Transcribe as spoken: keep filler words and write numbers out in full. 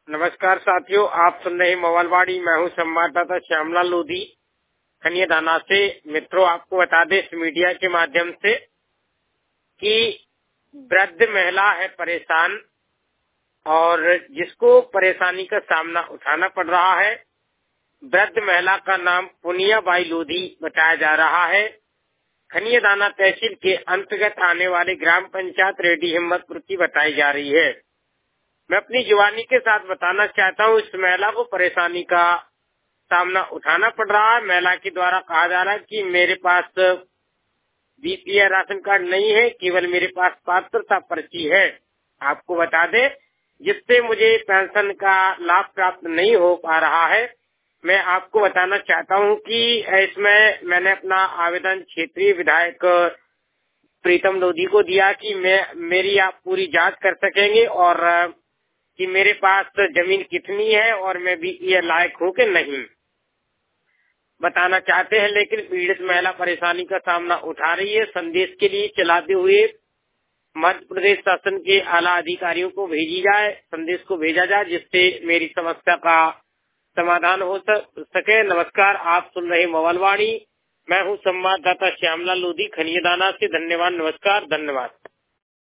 नमस्कार साथियों, आप सुन रहे मोबाइलवाड़ी। मैं हूं संवाददाता श्यामलाल लोधी खनियादाना से। मित्रों, आपको बता दें इस मीडिया के माध्यम से कि वृद्ध महिला है परेशान और जिसको परेशानी का सामना उठाना पड़ रहा है। वृद्ध महिला का नाम पुनियाबाई लोधी बताया जा रहा है। खनियादाना तहसील के अंतर्गत आने वाले ग्राम पंचायत रेडी हिम्मतपुर की बताई जा रही है। मैं अपनी जुबानी के साथ बताना चाहता हूँ, इस महिला को परेशानी का सामना उठाना पड़ रहा है। महिला के द्वारा कहा जा रहा है कि मेरे पास बीपीएल राशन कार्ड नहीं है, केवल मेरे पास पात्रता पर्ची है। आपको बता दें, जिससे मुझे पेंशन का लाभ प्राप्त नहीं हो पा रहा है। मैं आपको बताना चाहता हूँ कि इसमें मैंने अपना आवेदन क्षेत्रीय विधायक प्रीतम लोधी को दिया कि मैं मेरी आप पूरी जांच कर सकेंगे और कि मेरे पास जमीन कितनी है और मैं भी ये लायक हूँ कि नहीं, बताना चाहते हैं। लेकिन पीड़ित महिला परेशानी का सामना उठा रही है। संदेश के लिए चलाते हुए मध्य प्रदेश शासन के आला अधिकारियों को भेजी जाए संदेश को भेजा जाए, जिससे मेरी समस्या का समाधान हो सके। नमस्कार, आप सुन रहे मोबाइलवाड़ी। मैं हूँ संवाददाता श्यामलाल लोधी खनियादाना से। धन्यवाद, नमस्कार, धन्यवाद।